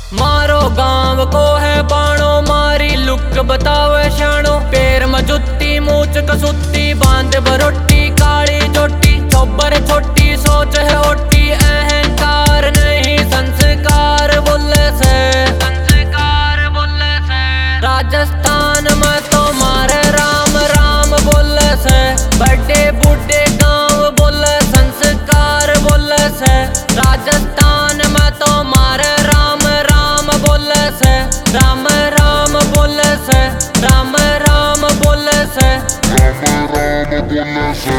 मारो गांव को है बाणो, मारी लुक बतावे शानो। पैर में जुत्ती मूछ कसुत्ती, बांध बरोटी काली चोटी। चौबर छोटी सोच है ओटी, अहंकार नहीं संस्कार बोले से, संस्कार बोले से। राजस्थान में तो मारे राम राम बोले से, बड़े बूढ़े गांव बोले संस्कार बोले से। राजस्थान में तो मारे राम राम बोले से, राम राम बोले से, राम राम बोले से, राम राम बोले से।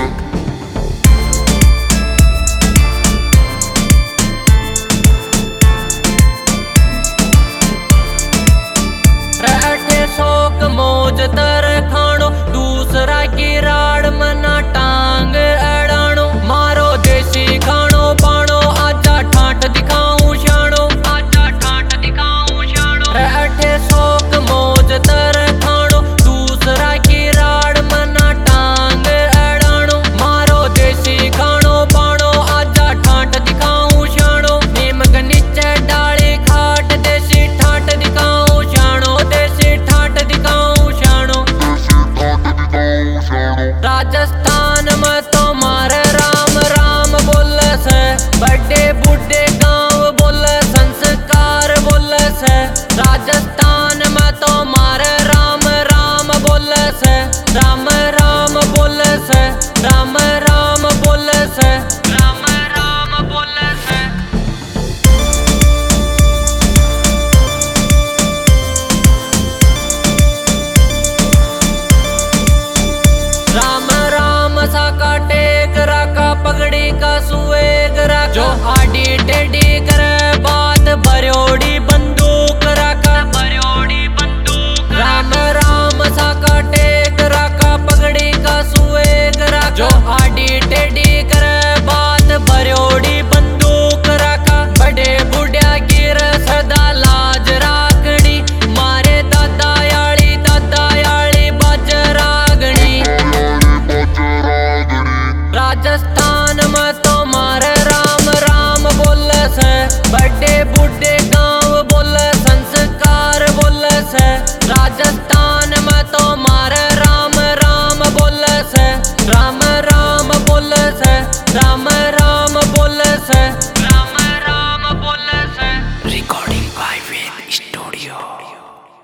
रहते शौक मौज तर खाणो, दूसरा की राड मना टांग अड़ाणो। मारो देसी खाणो पाणो, आजा ठाट दिखाऊं शाणो, आजा ठाट दिखाऊं शाणो। रहते शौक मौज तर खाणो, दूसरा की राड मना टांग अड़ाणो। मारो देसी खाणो पाणो, आजा ठाट दिखाऊं शाणो। नीम के नीचे डाली खाट, देसी ठाट दिखाऊं शाणो, देसी ठाट दिखाऊं शाणो। राजस्थान में तो मारे राम राम बोले से, बड़े बूढ़े गांव बोले संस्कार बोले से। राजस्थान में तो मारे राम राम बोले से, राम राम बोले से, राम राम बोले से, राम राम बोले से। राम राम सा का टेक रखा, पगड़ी का सुएग रखा। जो आडी टेढ़ी करे बात, भरोड़ी बंदूक रखा, भरोड़ी बंदूक। राम राम सा का टेक रखा, पगड़ी का सुएग रखा। जो आडी टेढ़ी करे बात, भरोड़ी बंदूक रखा। बड़े बुढ़िया गिर सदा लाज राखड़ी, मारे दादा याली बजरागणी। राजस्थान में तो मारे राम राम बोले से, बड़े बूढ़े गांव बोले संस्कार बोले से। राजस्थान